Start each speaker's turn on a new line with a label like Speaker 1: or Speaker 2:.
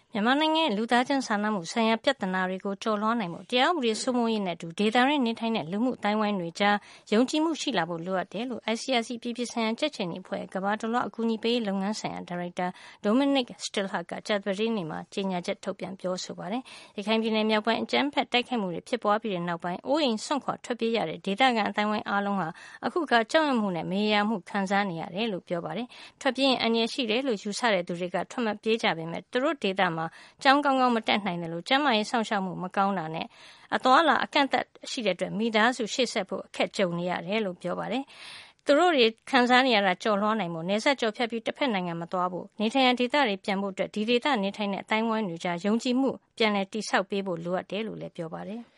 Speaker 1: မြန်မာနိုင်ငံရဲ့လူသားချင်းစာနာမှုဆိုင်ရာပြဿနာတွေကိုကျော်လွှားနိုင်ဖို့တရားဥပဒေစိုးမိုးရေးနဲ့အတူဒေသရင်းနေထိုင်တဲ့လူမှုအတိုင်းဝိုင်းတွေကြားယုံကြည်မှုရှိလာဖို့လိုအပ်တယ်လို့ ICRC ပြည်ပဆိုင်ရာကြက်ခြေနီအဖွဲ့ကမ္ဘာတလွှားအကူအညီပေးရေးလုပ်ငန်းဆိုင်ရာဒါရိုက်တာ Dominic Stillhart ကကြာသပတေးနေ့မှာကြေညာချက်ထုတ်ပြန်ပြောဆိုပါတယ်။ရခိုင်ပြည်နယ်မြောက်ပိုင်းအကြမ်းဖက်တိုက်ခိုက်မှုတွေဖြစ်ပွားပြီးတဲ့နောက်ပိုင်းအိုးအိမ်စွန့်ခွာထွက်ပြေးရတဲ့ဒေသခံအတိုင်းဝိုင်းအားလုံးဟာအခုကကြောက်ရွံ့မှုနဲ့မေးရမှုခံစားနေရတယ်လို့ပြောပါတယ်။ထွက်ပြေးရင်အန္တရာယ်ရှိတယ်လို့ယူဆတဲ့သူတွေကထွက်မပြေးကြပေမဲ့သူတို့ဒေသမှာကျောင်းကောင်းကောင်းမတက်နိုင်တယ်လို့ကျန်းမာရေးစောင့်ရှောက်မှုမကောင်းတာနဲ့အသွားလာအကန့်အသတ်ရှိတဲ့အတွက်မိသားစုရှေ့ဆက်ဖို့အခက်ကြုံနေရတယ်လို့ပြောပါတယ်။သူတို့တွေခံစားနေရတာကြော်လွှားနိုင်ဖို့နေဆက်ကြော်ဖြတ်ပြီးတစ်ဖက်နိုင်ငံမသွားဖို့နေထိုင်ရာဒေသတွေပြန်ဖို့အတွက်ဒီဒေသနေထိုင်တဲ့အတိုင်းဝိုင်းတွေကြားယုံကြည်မှုပြန်လည်တည်ဆောက်ပေးဖို့လိုအပ်တယ်လို့လည်းပြောပါတယ်။